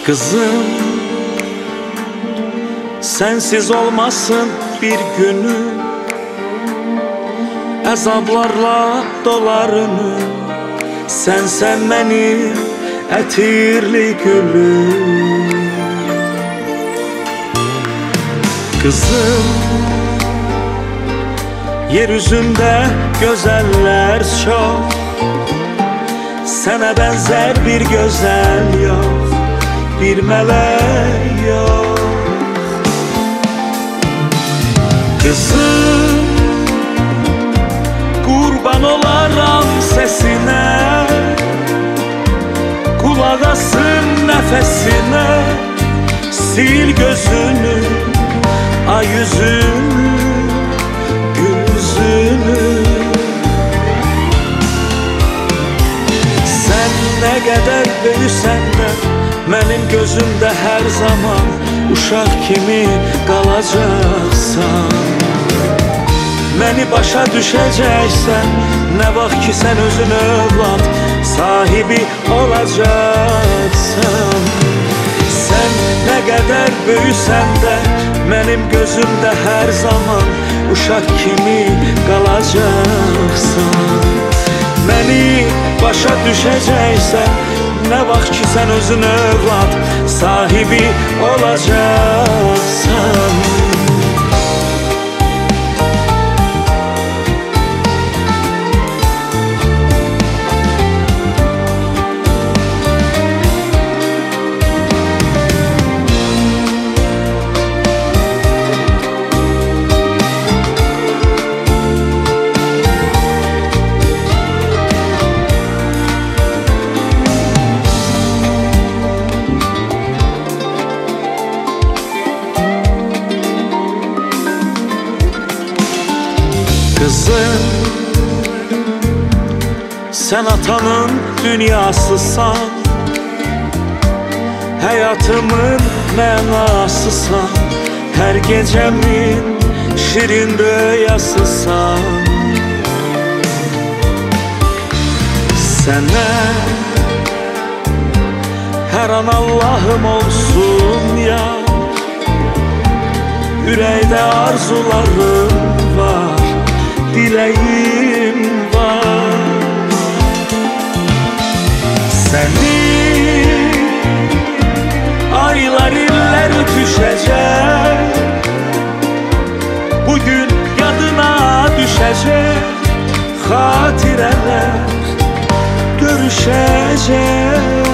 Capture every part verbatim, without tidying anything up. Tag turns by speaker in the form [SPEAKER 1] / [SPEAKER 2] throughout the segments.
[SPEAKER 1] Kızım, sensiz olmasın bir günü, əzablarla dolarını. Sənsən mənim ətirli gülüm. Kızım, yeryüzündə gözəllər çox, sənə bənzər bir gözəl yox, bir mələk yox. Kızım, qurban olaram səsinə, qulaq asın nəfəsinə. Sil gözünü, ay yüzünü, gül yüzünü. Sən nə qədər böyüsən də mənim gözümdə hər zaman uşaq kimi qalacaqsan. Məni başa düşəcəksən, nə vaxt ki sən özün övlad sahibi olacaqsan. Sən nə qədər böyüsən də mənim gözümdə hər zaman uşaq kimi qalacaqsan. Məni başa düşəcəksən, nə vaxt ki sən özün övlad sahibi olacaqsan. Kızım, sen atanın dünyasısan, hayatımın mənasısan, her gecemin şirin rüyasısan. Sənə her an Allah'ım olsun ya, ürəkdə arzularım var, dileğim var. Seni aylar iller düşecek, bugün yadına düşecek, hatireler görüşecek.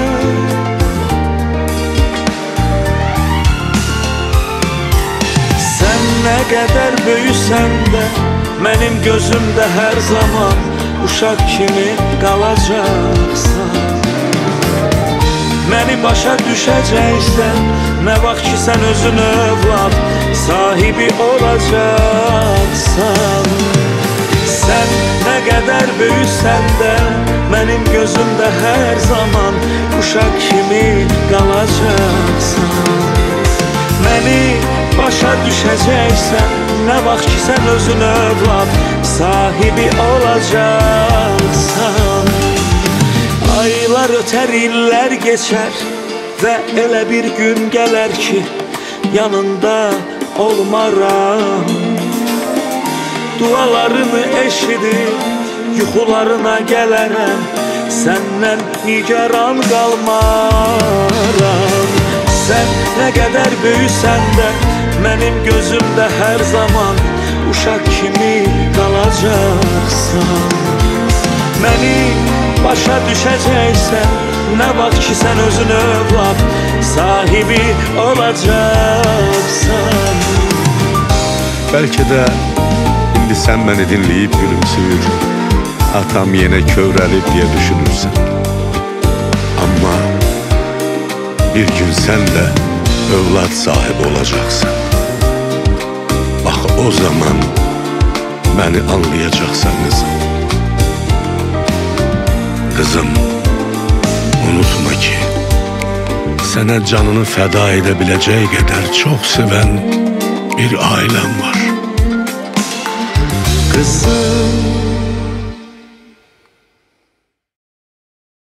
[SPEAKER 1] Sen ne kadar büyüsen de mənim gözümdə hər zaman uşaq kimi qalacaqsan. Məni başa düşəcəksən, nə vaxt ki sən özün övlad sahibi olacaqsan. Sən nə qədər böyüsən də mənim gözümdə hər zaman uşaq kimi qalacaqsan. Məni başa düşəcəksən, nə vaxt ki sən özün övlad sahibi olacaqsan. Aylar ötər, illər keçər və elə bir gün gələr ki yanında olmaram. Dualarını eşidib yuxularına gələrəm, səndən nigaran qalmaram. Sən nə qədər böyüsən də mənim gözümdə hər zaman uşaq kimi qalacaqsan. Məni başa düşəcəksən, nə vaxt ki sən özün övlad sahibi olacaqsan.
[SPEAKER 2] Bəlkə də indi sən məni dinləyib gülümsüyür, atam yenə kövrəlib deyə düşünürsən. Amma bir gün sən də övlad sahibi olacaqsan. Bax o zaman məni anlayacaqsan qızım. Kızım, unutma ki sənə canını fəda edə biləcək qədər çox sevən bir ailəm var.
[SPEAKER 1] Kızım,